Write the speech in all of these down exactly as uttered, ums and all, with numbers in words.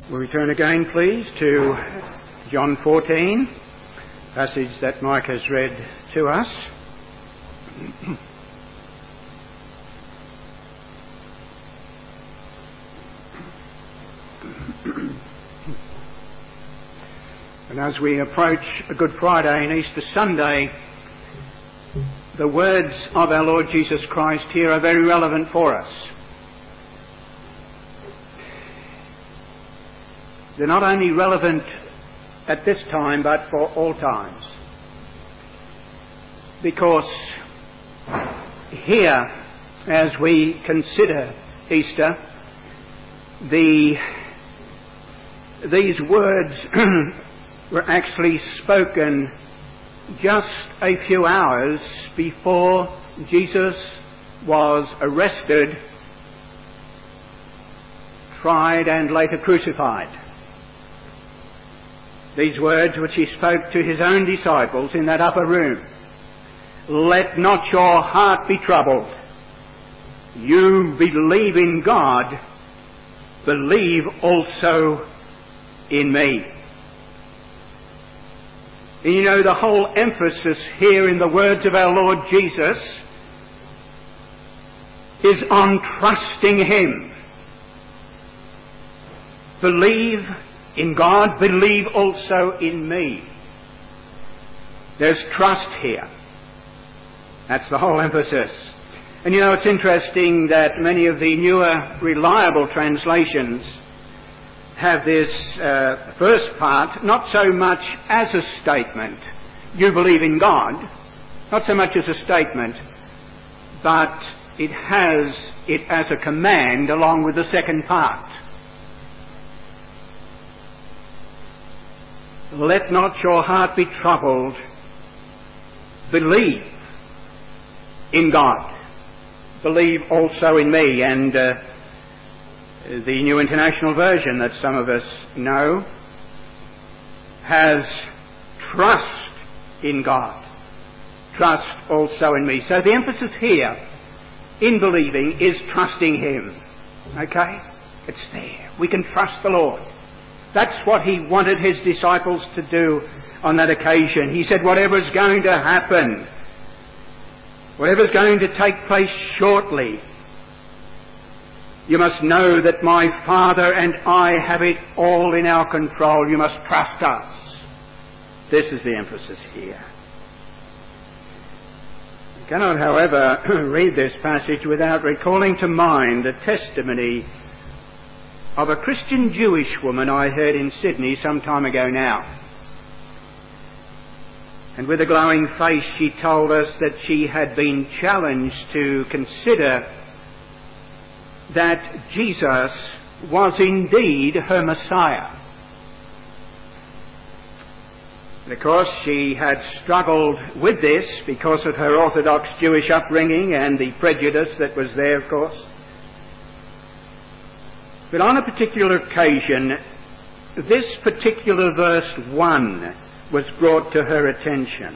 We'll return again, please, to John fourteen, passage that Mike has read to us. And as we approach a Good Friday and Easter Sunday, the words of our Lord Jesus Christ here are very relevant for us. They're not only relevant at this time, but for all times. Because here, as we consider Easter, the, these words were actually spoken just a few hours before Jesus was arrested, tried, and later crucified. These words which he spoke to his own disciples in that upper room. Let not your heart be troubled. You believe in God, believe also in me. And you know, the whole emphasis here in the words of our Lord Jesus is on trusting Him. Believe in God, believe also in me. There's trust here. That's the whole emphasis. And you know, it's interesting that many of the newer, reliable translations have this uh, first part not so much as a statement, you believe in God, not so much as a statement, but it has it as a command along with the second part. Let not your heart be troubled. Believe in God. Believe also in me. And uh, the New International Version that some of us know has trust in God. Trust also in me. So the emphasis here in believing is trusting Him. Okay? It's there. We can trust the Lord. That's what He wanted His disciples to do on that occasion. He said, whatever's going to happen, whatever's going to take place shortly, you must know that my Father and I have it all in our control. You must trust us. This is the emphasis here. You cannot, however, read this passage without recalling to mind the testimony of a Christian Jewish woman I heard in Sydney some time ago now. And with a glowing face she told us that she had been challenged to consider that Jesus was indeed her Messiah. And of course she had struggled with this because of her Orthodox Jewish upbringing and the prejudice that was there, of course. But on a particular occasion, this particular verse one was brought to her attention.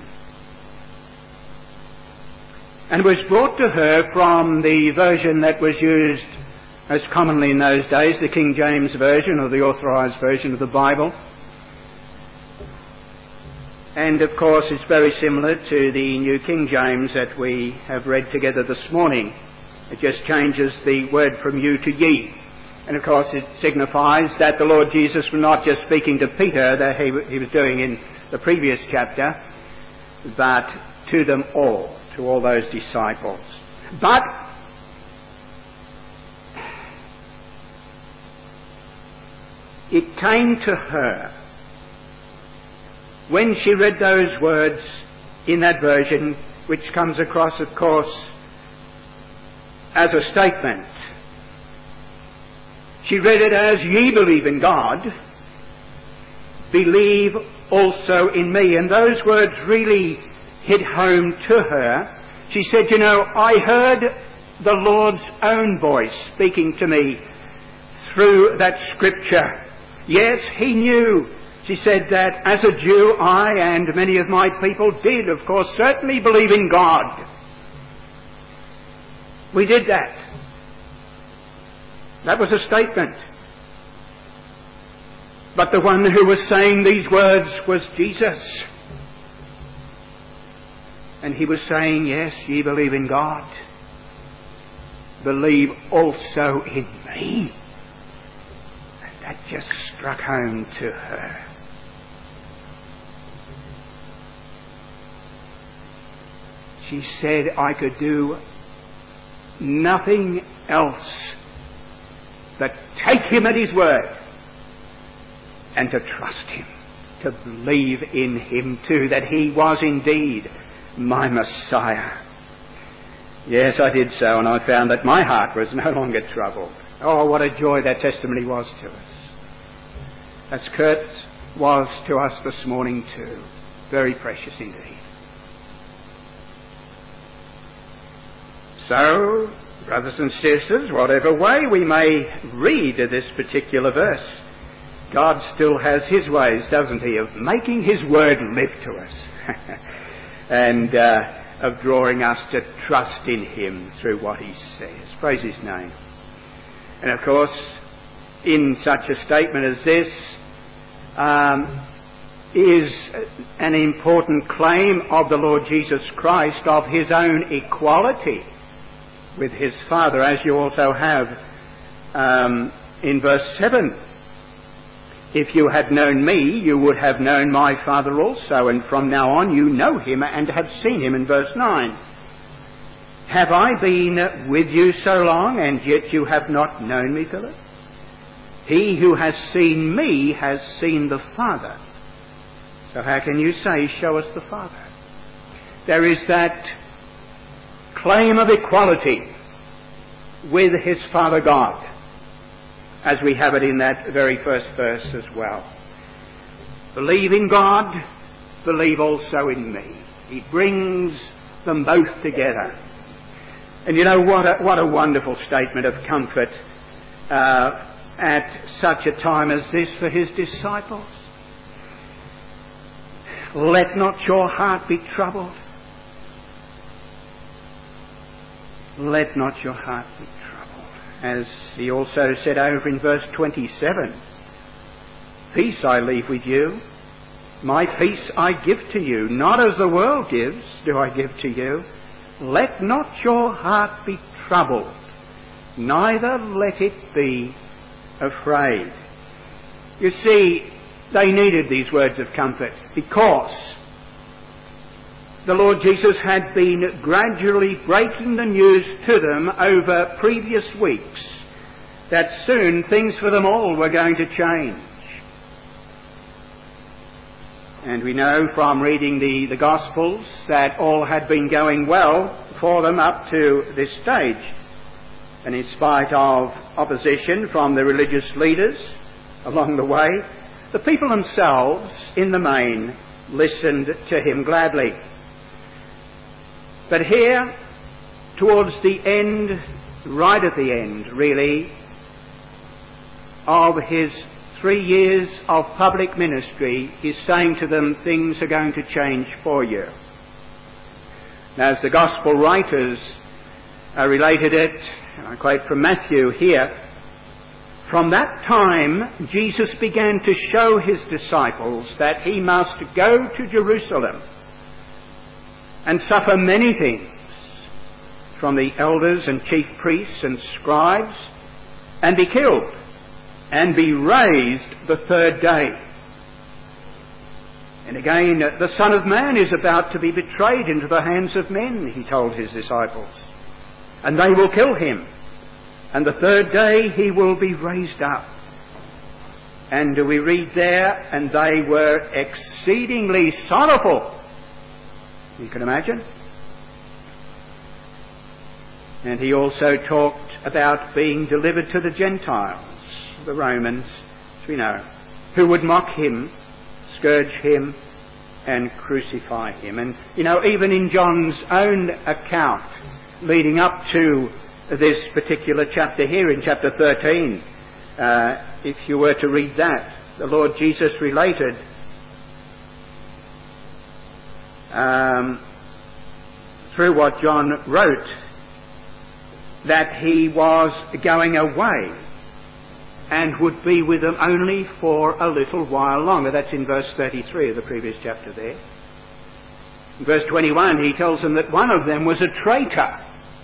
And was brought to her from the version that was used most commonly in those days, the King James Version, or the Authorised Version of the Bible. And of course it's very similar to the New King James that we have read together this morning. It just changes the word from you to ye. And of course it signifies that the Lord Jesus was not just speaking to Peter, that he, he was doing in the previous chapter, but to them all, to all those disciples. But it came to her when she read those words in that version, which comes across, of course, as a statement. She read it as, ye believe in God, believe also in me. And those words really hit home to her. She said, you know, I heard the Lord's own voice speaking to me through that scripture. Yes, He knew. She said that as a Jew, I and many of my people did, of course, certainly believe in God. We did that. That was a statement. But the one who was saying these words was Jesus. And he was saying, yes, ye believe in God. Believe also in me. And that just struck home to her. She said, I could do nothing else but take him at his word and to trust him, to believe in him too, that he was indeed my Messiah. Yes, I did so, and I found that my heart was no longer troubled. Oh, what a joy that testimony was to us. As Kurt was to us this morning too. Very precious indeed. So, brothers and sisters, whatever way we may read this particular verse, God still has his ways, doesn't he, of making his word live to us and uh, of drawing us to trust in him through what he says. Praise his name. And of course, in such a statement as this um, is an important claim of the Lord Jesus Christ of his own equality with his Father, as you also have um, in verse seven. If you had known me, you would have known my Father also, and from now on you know him and have seen him, in verse nine. Have I been with you so long, and yet you have not known me, Philip? He who has seen me has seen the Father. So how can you say, show us the Father? There is that claim of equality with his Father God, as we have it in that very first verse as well. Believe in God, believe also in me. He brings them both together. And you know, what a, what a wonderful statement of comfort uh, at such a time as this for his disciples. Let not your heart be troubled. Let not your heart be troubled. As he also said over in verse twenty-seven, peace I leave with you, my peace I give to you, not as the world gives do I give to you. Let not your heart be troubled, neither let it be afraid. You see, they needed these words of comfort because the Lord Jesus had been gradually breaking the news to them over previous weeks that soon things for them all were going to change. And we know from reading the, the Gospels that all had been going well for them up to this stage. And in spite of opposition from the religious leaders along the way, the people themselves, in the main, listened to him gladly. But here, towards the end, right at the end, really, of his three years of public ministry, he's saying to them, things are going to change for you. Now, as the Gospel writers uh, related it, I quote from Matthew here, from that time Jesus began to show his disciples that he must go to Jerusalem and suffer many things from the elders and chief priests and scribes, and be killed, and be raised the third day. And again, the Son of Man is about to be betrayed into the hands of men, he told his disciples, and they will kill him, and the third day he will be raised up. And we read there, and they were exceedingly sorrowful. You can imagine. And he also talked about being delivered to the Gentiles, the Romans, as we know, who would mock him, scourge him, and crucify him. And, you know, even in John's own account, leading up to this particular chapter here, in chapter thirteen, uh, if you were to read that, the Lord Jesus related Um, through what John wrote, that he was going away and would be with them only for a little while longer. That's in verse thirty-three of the previous chapter there. In verse twenty-one, he tells them that one of them was a traitor.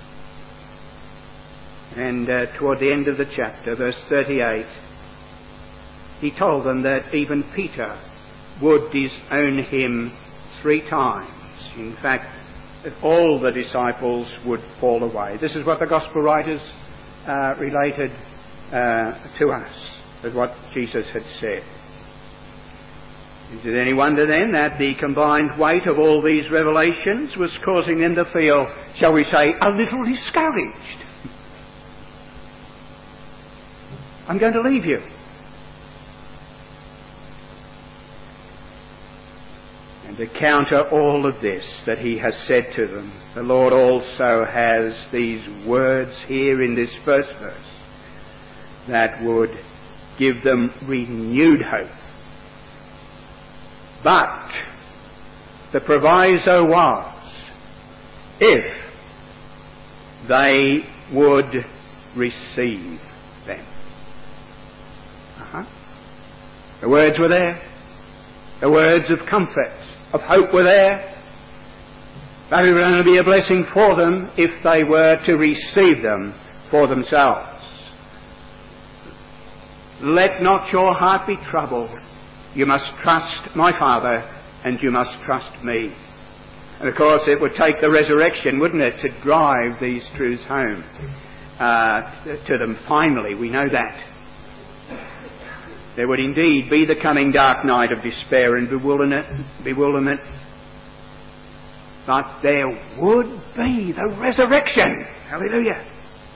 And uh, toward the end of the chapter, verse thirty-eight, he told them that even Peter would disown him three times. In fact, that all the disciples would fall away. This is what the Gospel writers uh, related uh, to us, as what Jesus had said. Is it any wonder then that the combined weight of all these revelations was causing them to feel, shall we say, a little discouraged? I'm going to leave you. And to counter all of this that he has said to them, the Lord also has these words here in this first verse that would give them renewed hope. But the proviso was, if they would receive them. Uh-huh. The words were there. The words of comfort, of hope were there. But it would only be a blessing for them if they were to receive them for themselves. Let not your heart be troubled. You must trust my Father, and you must trust me. And of course it would take the resurrection, wouldn't it, to drive these truths home uh, to them finally. We know that. There would indeed be the coming dark night of despair and bewilderment, bewilderment. But there would be the resurrection. Hallelujah.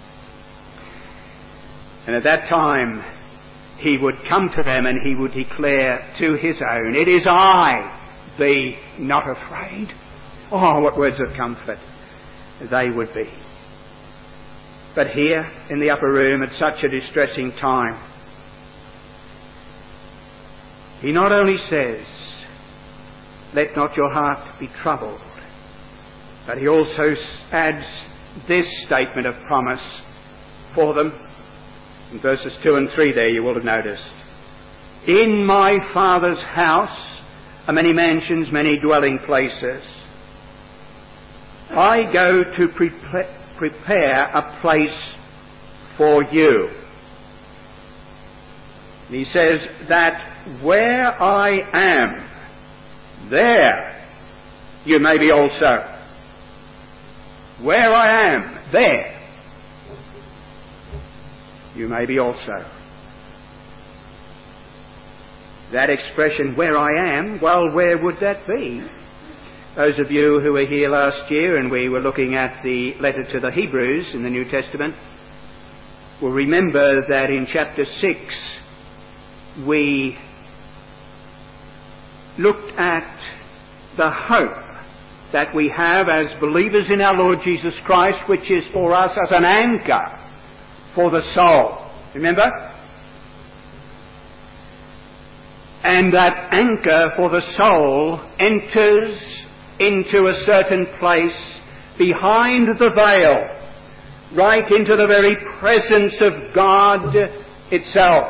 And at that time, he would come to them and he would declare to his own, it is I, be not afraid. Oh, what words of comfort they would be. But here in the upper room at such a distressing time, he not only says, let not your heart be troubled, but he also adds this statement of promise for them. In verses two and three there you will have noticed. In my Father's house are many mansions, many dwelling places. I go to pre- prepare a place for you. And he says that where I am, there you may be also. Where I am, there you may be also. That expression, where I am, well, where would that be? Those of you who were here last year and we were looking at the letter to the Hebrews in the New Testament will remember that in chapter six we looked at the hope that we have as believers in our Lord Jesus Christ, which is for us as an anchor for the soul. Remember? And that anchor for the soul enters into a certain place behind the veil, right into the very presence of God itself.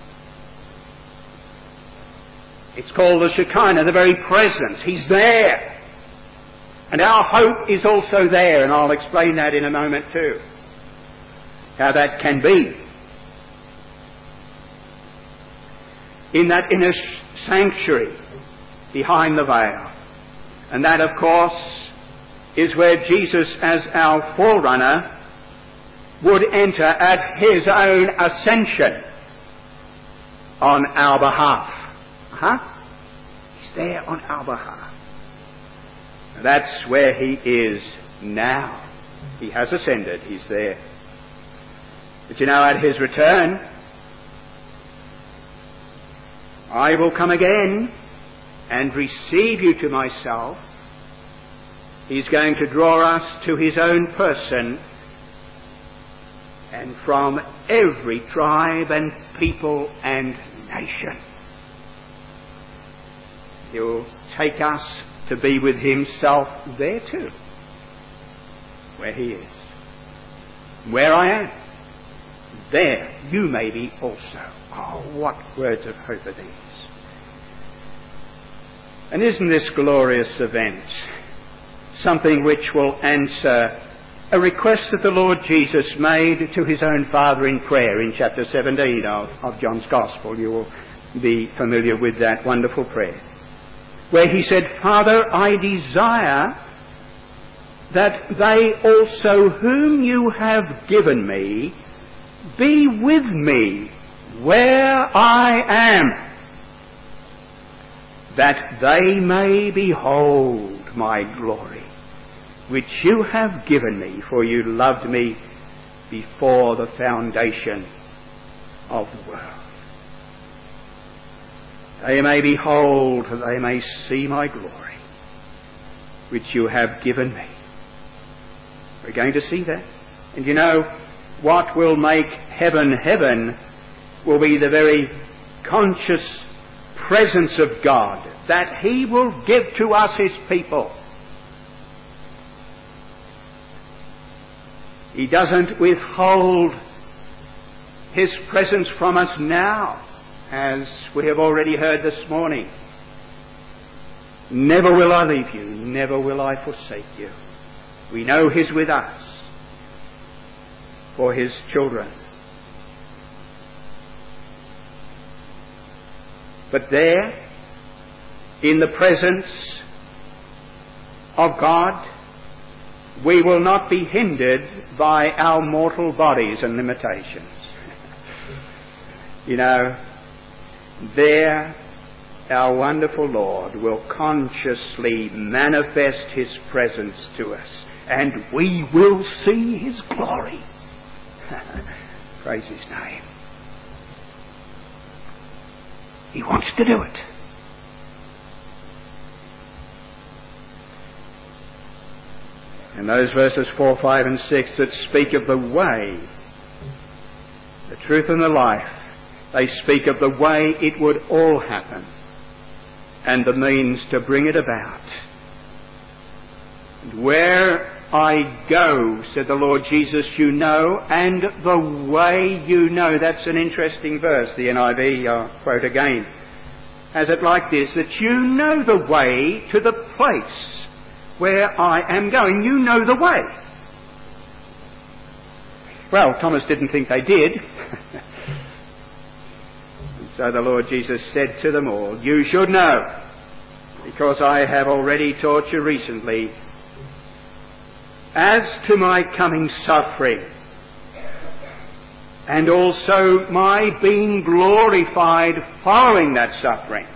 It's called the Shekinah, the very presence. He's there. And our hope is also there, and I'll explain that in a moment too. How that can be. In that inner sanctuary behind the veil. And that, of course, is where Jesus, as our forerunner, would enter at his own ascension on our behalf. Huh? He's there on our behalf. That's where he is now. He has ascended. He's there. But you know, at his return, I will come again and receive you to myself. He's going to draw us to his own person, and from every tribe and people and nation. He'll take us to be with himself there too, where he is. Where I am, there you may be also. Oh, what words of hope are these? And isn't this glorious event something which will answer a request that the Lord Jesus made to his own Father in prayer in chapter seventeen of, of John's Gospel? You will be familiar with that wonderful prayer, where he said, Father, I desire that they also whom you have given me be with me where I am, that they may behold my glory, which you have given me, for you loved me before the foundation of the world. They may behold, they may see my glory, which you have given me. We're going to see that. And you know, what will make heaven heaven will be the very conscious presence of God that he will give to us, his people. He doesn't withhold his presence from us now, as we have already heard this morning. Never will I leave you, never will I forsake you. We know he's with us for his children. But there, in the presence of God, we will not be hindered by our mortal bodies and limitations. You know, there our wonderful Lord will consciously manifest his presence to us, and we will see his glory. Praise his name. He wants to do it. And those verses four, five and six that speak of the way, the truth and the life, they speak of the way it would all happen and the means to bring it about. And where I go, said the Lord Jesus, you know, and the way you know. That's an interesting verse. The N I V, I'll quote again, has it like this, that you know the way to the place where I am going. You know the way. Well, Thomas didn't think they did. And so the Lord Jesus said to them all, you should know, because I have already taught you recently, as to my coming suffering, and also my being glorified following that suffering.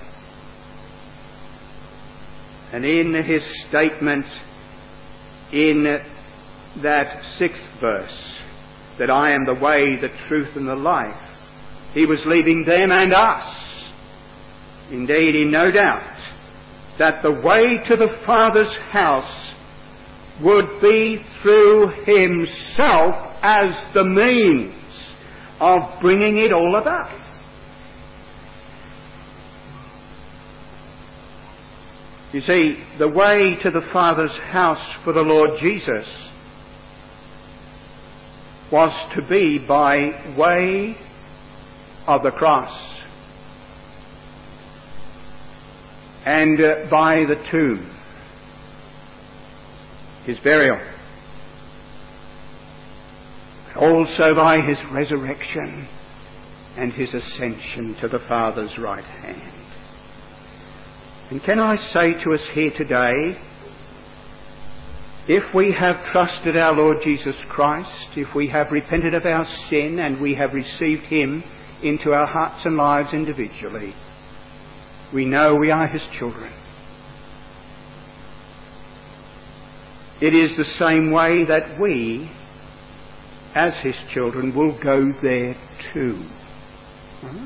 And in his statement in that sixth verse, that I am the way, the truth and the life, he was leaving them and us, indeed in no doubt, that the way to the Father's house would be through himself as the means of bringing it all about. You see, the way to the Father's house for the Lord Jesus was to be by way of the cross and uh, by the tomb, his burial, also by his resurrection and his ascension to the Father's right hand. And can I say to us here today, if we have trusted our Lord Jesus Christ, if we have repented of our sin and we have received him into our hearts and lives individually, we know we are his children. It is the same way that we, as his children, will go there too. Huh?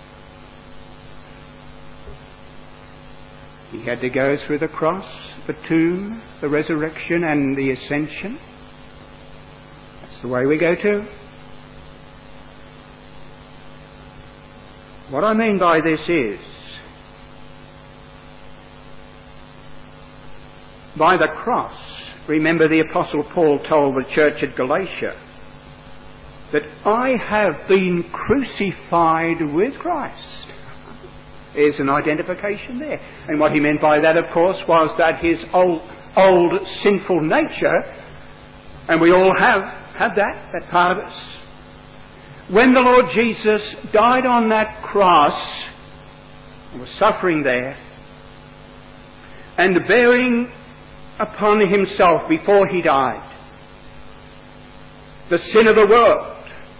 He had to go through the cross, the tomb, the resurrection and the ascension. That's the way we go too. What I mean by this is, by the cross, remember the Apostle Paul told the church at Galatia that I have been crucified with Christ. There's an identification there. And what he meant by that, of course, was that his old, old sinful nature, and we all have, have that, that part of us. When the Lord Jesus died on that cross, and was suffering there, and bearing upon himself before he died the sin of the world,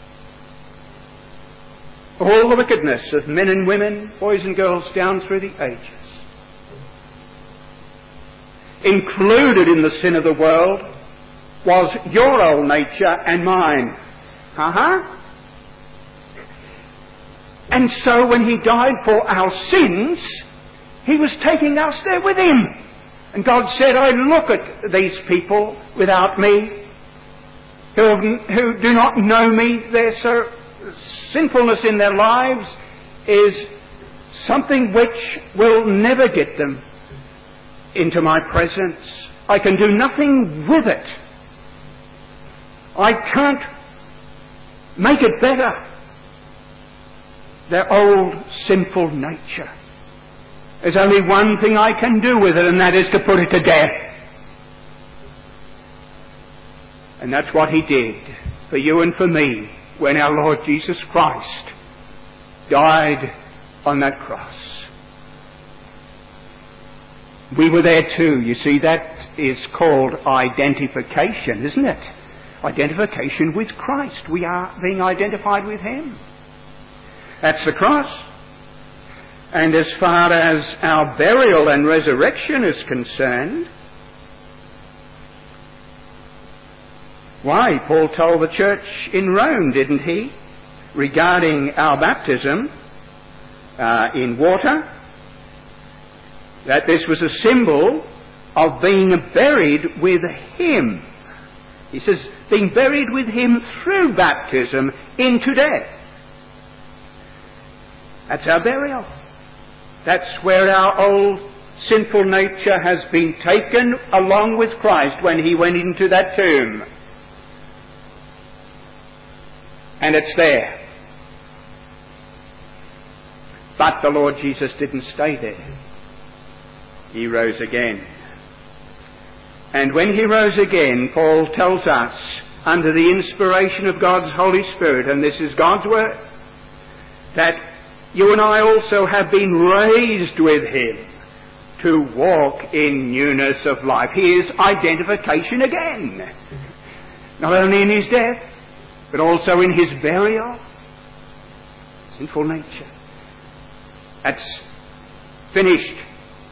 all the wickedness of men and women, boys and girls down through the ages. Included in the sin of the world was your old nature and mine. Uh-huh. And so when he died for our sins, he was taking us there with him. And God said, I look at these people without me, who, have, who do not know me. Their so, sinfulness in their lives is something which will never get them into my presence. I can do nothing with it. I can't make it better. Their old sinful nature. There's only one thing I can do with it, and that is to put it to death. And that's what he did for you and for me when our Lord Jesus Christ died on that cross. We were there too. You see, that is called identification, isn't it? Identification with Christ. We are being identified with him. That's the cross. And as far as our burial and resurrection is concerned, why, Paul told the church in Rome, didn't he, regarding our baptism uh, in water, that this was a symbol of being buried with him. He says, being buried with him through baptism into death. That's our burial. That's where our old sinful nature has been taken along with Christ when he went into that tomb. And it's there. But the Lord Jesus didn't stay there. He rose again. And when he rose again, Paul tells us, under the inspiration of God's Holy Spirit, and this is God's word, that you and I also have been raised with him to walk in newness of life. Here's identification again. Not only in his death, but also in his burial. Sinful nature. That's finished.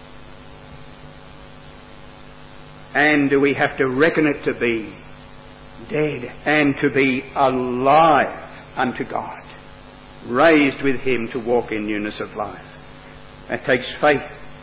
And we have to reckon it to be dead and to be alive unto God. Raised with him to walk in newness of life. That takes faith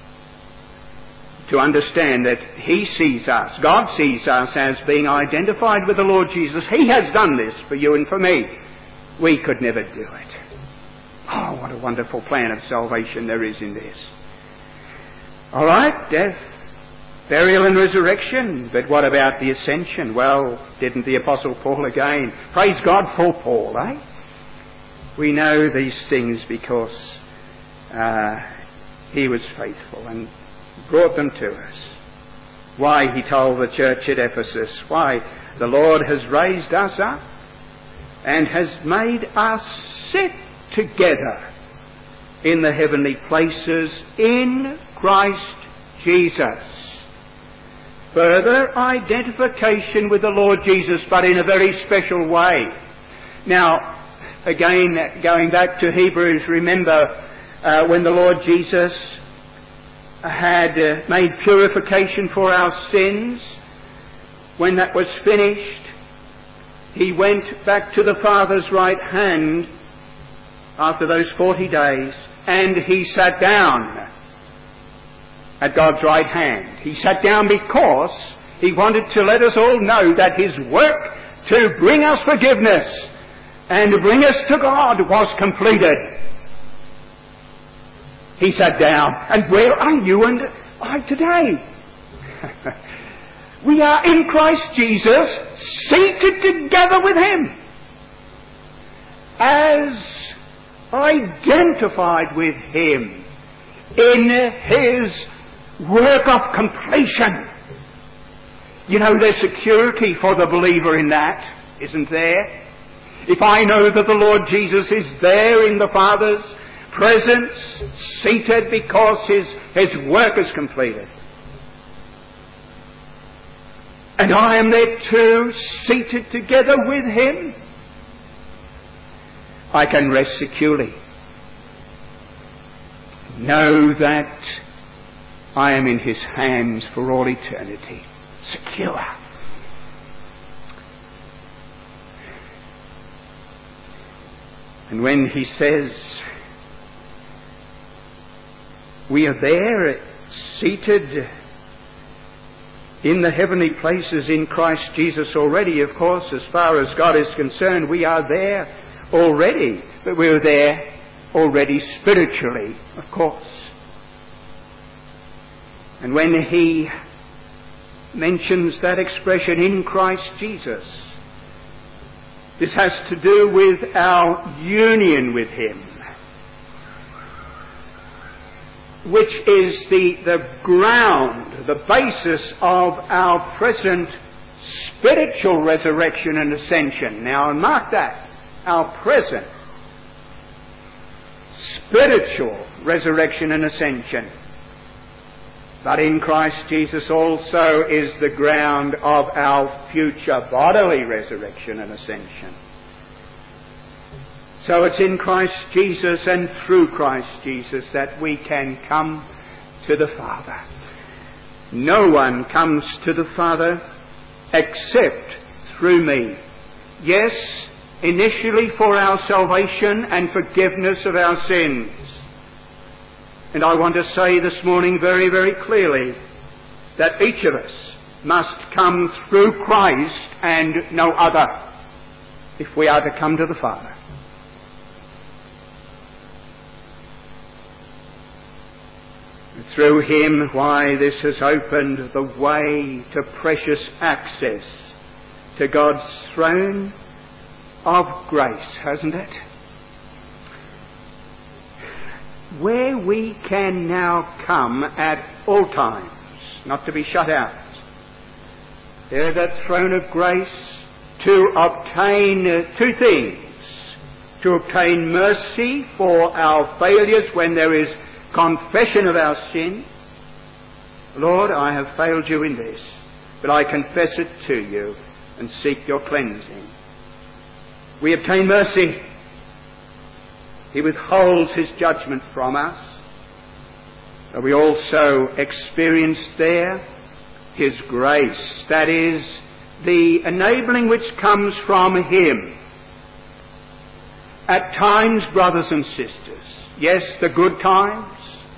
to understand that he sees us, God sees us as being identified with the Lord Jesus. He has done this for you and for me. We could never do it. Oh, what a wonderful plan of salvation there is in this. All right, death, burial and resurrection. But what about the ascension? Well, didn't the Apostle Paul again? Praise God for Paul, eh? We know these things because uh, he was faithful and brought them to us. Why, he told the church at Ephesus, why, the Lord has raised us up and has made us sit together in the heavenly places in Christ Jesus. Further identification with the Lord Jesus, but in a very special way. Now, again, going back to Hebrews, remember uh, when the Lord Jesus had uh, made purification for our sins, when that was finished, he went back to the Father's right hand after those forty days, and he sat down at God's right hand. He sat down because he wanted to let us all know that his work to bring us forgiveness and to bring us to God was completed. He sat down. And where are you and I today? We are in Christ Jesus, seated together with him as identified with Him in His work of completion. You know, there's security for the believer in that, isn't there? If I know that the Lord Jesus is there in the Father's presence, seated because His, His work is completed, and I am there too, seated together with Him, I can rest securely. Know that I am in His hands for all eternity. Secure. And when He says we are there, seated in the heavenly places in Christ Jesus already, of course, as far as God is concerned, we are there already. But we're there already spiritually, of course. And when He mentions that expression, in Christ Jesus, this has to do with our union with Him, which is the, the ground, the basis of our present spiritual resurrection and ascension. Now, mark that, our present spiritual resurrection and ascension. But in Christ Jesus also is the ground of our future bodily resurrection and ascension. So it's in Christ Jesus and through Christ Jesus that we can come to the Father. No one comes to the Father except through me. Yes, initially for our salvation and forgiveness of our sins. And I want to say this morning very, very clearly that each of us must come through Christ and no other if we are to come to the Father. Through Him, why, this has opened the way to precious access to God's throne of grace, hasn't it? Where we can now come at all times, not to be shut out. There, that throne of grace, to obtain uh, two things. To obtain mercy for our failures when there is confession of our sin. Lord, I have failed you in this, but I confess it to you and seek your cleansing. We obtain mercy. He withholds His judgment from us. But we also experience there His grace. That is, the enabling which comes from Him. At times, brothers and sisters, yes, the good times,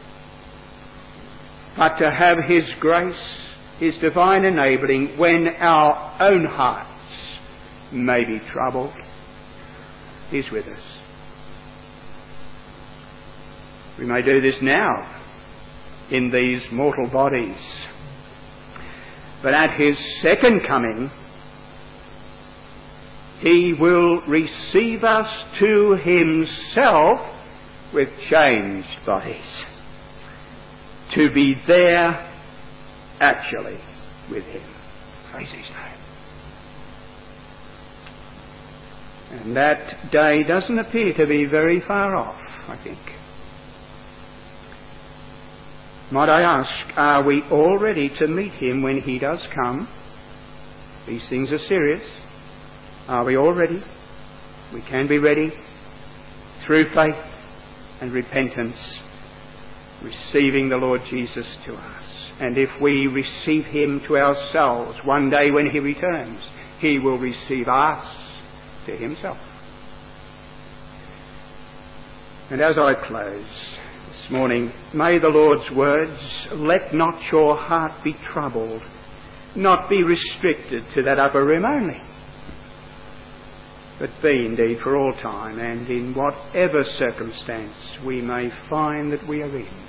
but to have His grace, His divine enabling, when our own hearts may be troubled, He's with us. We may do this now in these mortal bodies. But at His second coming, He will receive us to Himself with changed bodies, to be there actually with Him. Praise His name. And that day doesn't appear to be very far off, I think. Might I ask, are we all ready to meet Him when He does come? These things are serious. Are we all ready? We can be ready through faith and repentance, receiving the Lord Jesus to us. And if we receive Him to ourselves, one day when He returns, He will receive us to Himself. And as I close this morning, may the Lord's words, let not your heart be troubled, not be restricted to that upper room only, but be indeed for all time and in whatever circumstance we may find that we are in.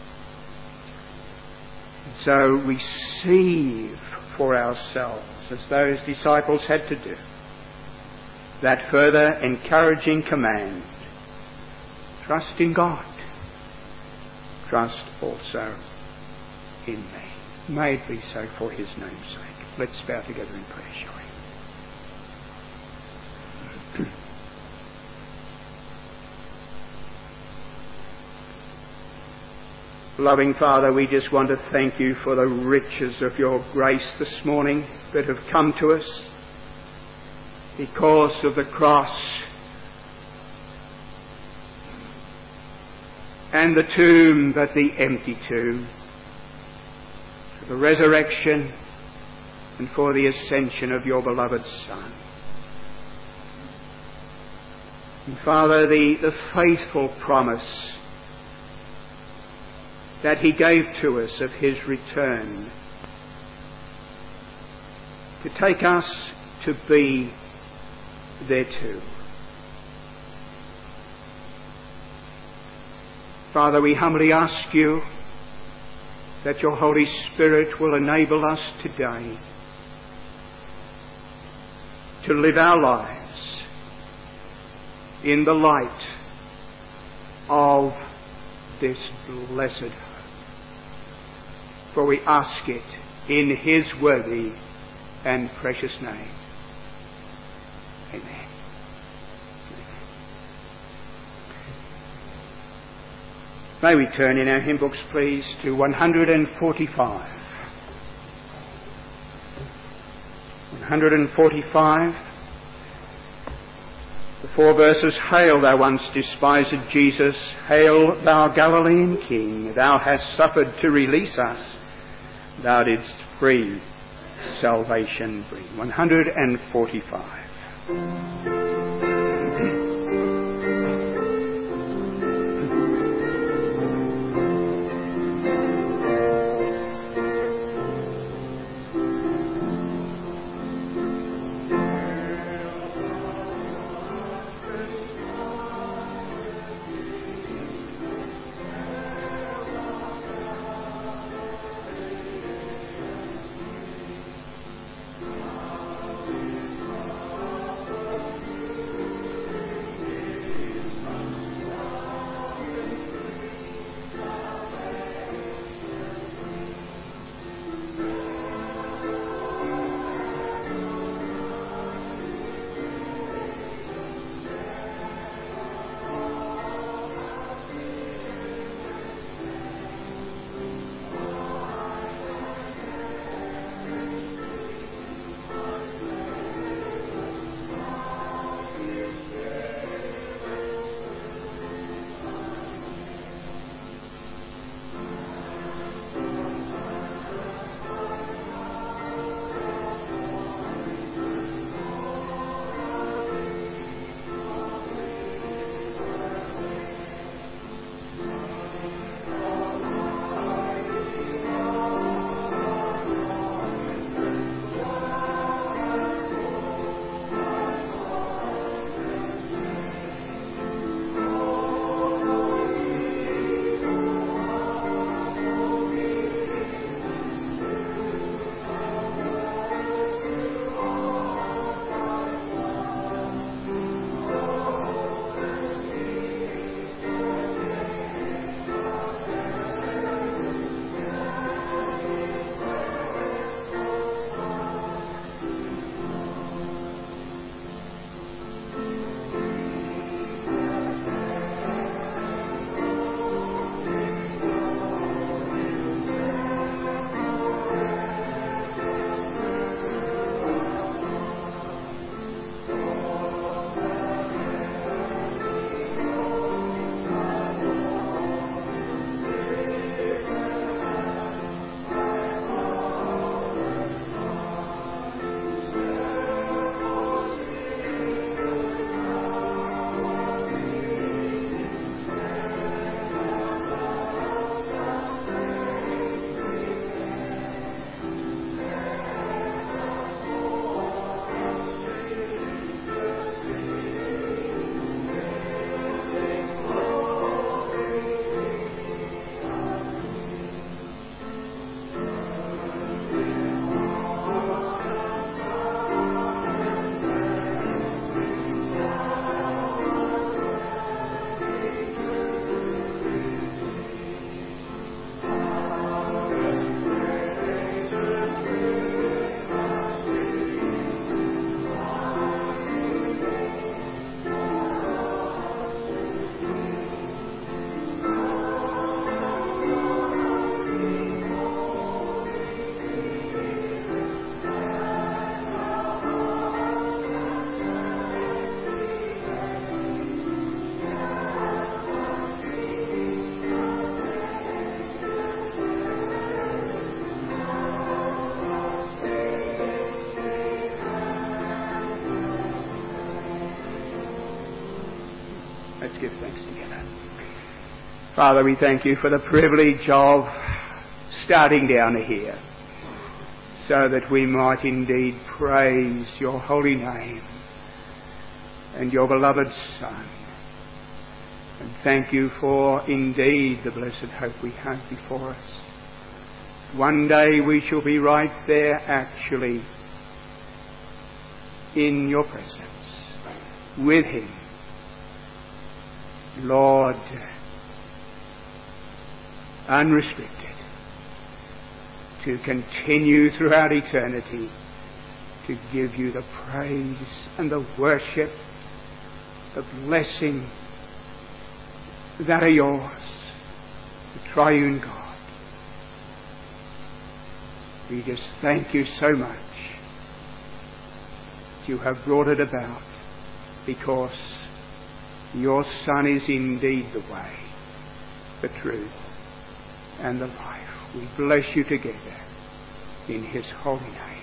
So receive for ourselves, as those disciples had to do, that further encouraging command. Trust in God. Trust also in me. May it be so for his name's sake. Let's bow together in prayer, shall we? Loving Father, we just want to thank you for the riches of your grace this morning that have come to us because of the cross and the tomb, but the empty tomb, for the resurrection and for the ascension of your beloved Son. And Father, the, the faithful promise that he gave to us of his return, to take us to be there too. Father, we humbly ask you that your Holy Spirit will enable us today to live our lives in the light of this blessed hope. For we ask it in his worthy and precious name. Amen. May we turn in our hymn books, please, to one forty-five. one forty-five. The four verses: Hail, thou once despised Jesus, hail, thou Galilean King, thou hast suffered to release us, thou didst free salvation bring. one forty-five. Father, we thank you for the privilege of starting down here so that we might indeed praise your holy name and your beloved Son. And thank you for indeed the blessed hope we have before us. One day we shall be right there actually in your presence with him. Lord, unrestricted, to continue throughout eternity to give you the praise and the worship, the blessing that are yours, the triune God. We just thank you so much that you have brought it about, because your Son is indeed the way, the truth, and the life. We bless you together in his holy name.